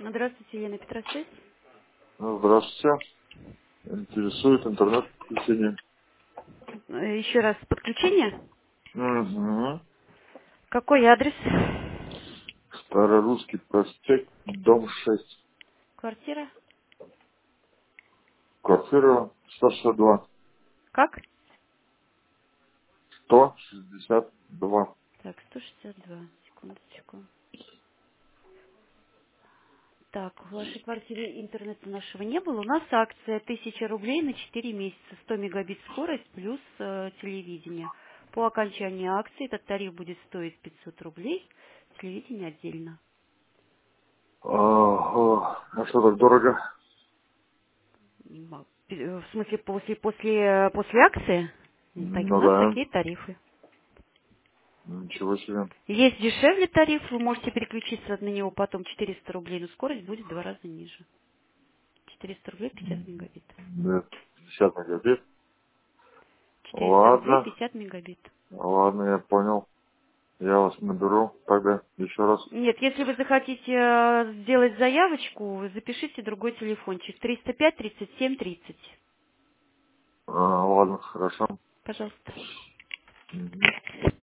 Здравствуйте, Елена Петросвязь. Ну, здравствуйте. Интересует интернет-подключение. Еще раз подключение. Угу. Какой адрес? Старорусский проспект, дом 6. Квартира? Квартира 162. Как? 162. Так, 162. Секундочку. Так, в вашей квартире интернета нашего не было. У нас акция 1000 рублей на 4 месяца. 100 мегабит скорость плюс телевидение. По окончании акции этот тариф будет стоить 500 рублей. Телевидение отдельно. А что так дорого? В смысле, после акции? У Ну нас да. такие тарифы. Ничего себе. Есть дешевле тариф, вы можете переключиться на него потом 400 рублей, но скорость будет в 2 раза ниже. 400 рублей 50 мегабит. Нет, 50 мегабит. 400 рублей Ладно. 50 мегабит. Ладно, я понял. Я вас наберу тогда еще раз. Нет, если вы захотите сделать заявочку, вы запишите другой телефончик. 305 37 30. Ладно, хорошо. Пожалуйста. Мгм.